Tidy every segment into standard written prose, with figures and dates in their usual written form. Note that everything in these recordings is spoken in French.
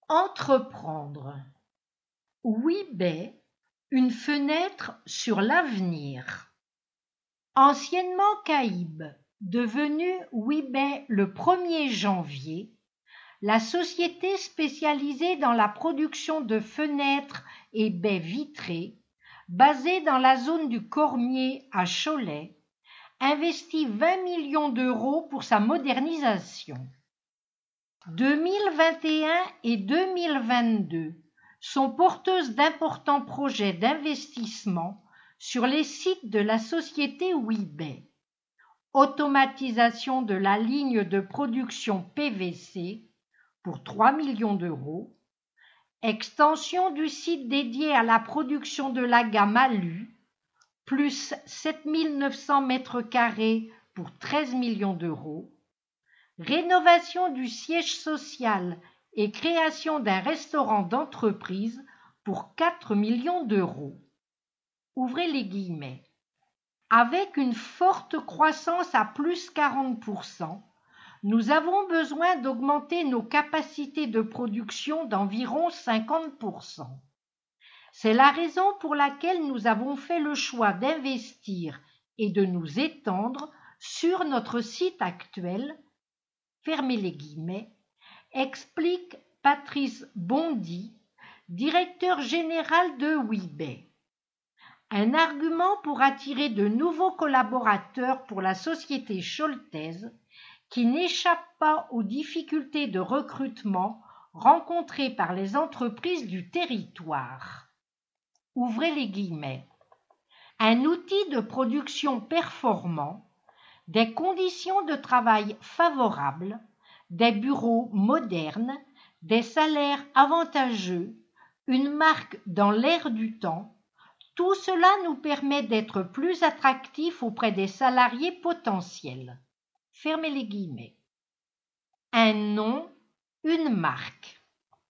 Entreprendre. Ouibaix, une fenêtre sur l'avenir. Anciennement Caïbes, devenue Ouibaix le 1er janvier, la société spécialisée dans la production de fenêtres et baies vitrées, basée dans la zone du Cormier à Cholet, investit 20 millions d'euros pour sa modernisation. 2021 et 2022 sont porteuses d'importants projets d'investissement sur les sites de la société Ouibaix. Automatisation de la ligne de production PVC pour 3 millions d'euros, extension du site dédié à la production de la gamme Alu, plus 7 900 m² pour 13 millions d'euros, rénovation du siège social et création d'un restaurant d'entreprise pour 4 millions d'euros. Ouvrez les guillemets. Avec une forte croissance à plus 40%, nous avons besoin d'augmenter nos capacités de production d'environ 50%. C'est la raison pour laquelle nous avons fait le choix d'investir et de nous étendre sur notre site actuel, fermez les guillemets, explique Patrice Bondy, directeur général de Ouibaix. Un argument pour attirer de nouveaux collaborateurs pour la société choletaise qui n'échappe pas aux difficultés de recrutement rencontrées par les entreprises du territoire. Ouvrez les guillemets. Un outil de production performant, des conditions de travail favorables, des bureaux modernes, des salaires avantageux, une marque dans l'air du temps, tout cela nous permet d'être plus attractifs auprès des salariés potentiels. Fermez les guillemets. Un nom, une marque.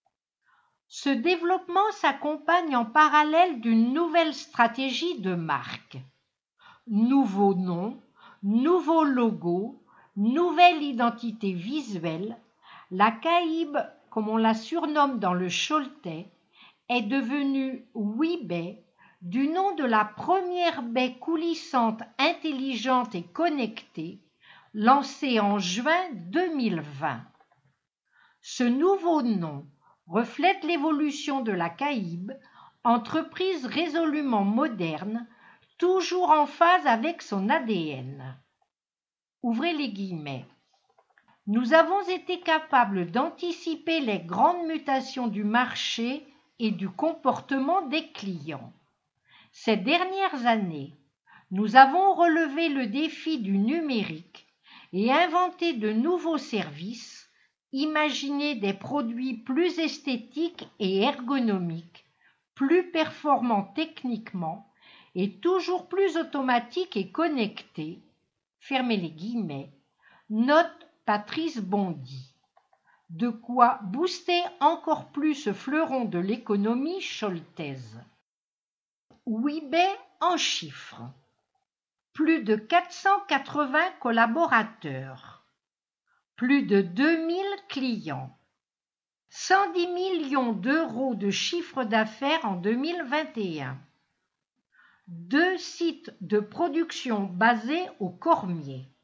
Ce développement s'accompagne en parallèle d'une nouvelle stratégie de marque. Nouveau nom, nouveau logo, nouvelle identité visuelle, la Caïbes, comme on la surnomme dans le Choletais, est devenue Ouibaix du nom de la première baie coulissante intelligente et connectée, lancée en juin 2020. Ce nouveau nom reflète l'évolution de la Caïbes, entreprise résolument moderne, toujours en phase avec son ADN. Ouvrez les guillemets. Nous avons été capables d'anticiper les grandes mutations du marché et du comportement des clients. Ces dernières années, nous avons relevé le défi du numérique et inventé de nouveaux services, imaginé des produits plus esthétiques et ergonomiques, plus performants techniquement et toujours plus automatiques et connectés, fermez les guillemets, note Patrice Bondy. De quoi booster encore plus ce fleuron de l'économie choletaise. Ouibaix en chiffres. Plus de 480 collaborateurs. Plus de 2000 clients. 110 millions d'euros de chiffre d'affaires en 2021. 2 sites de production basés au Cormier.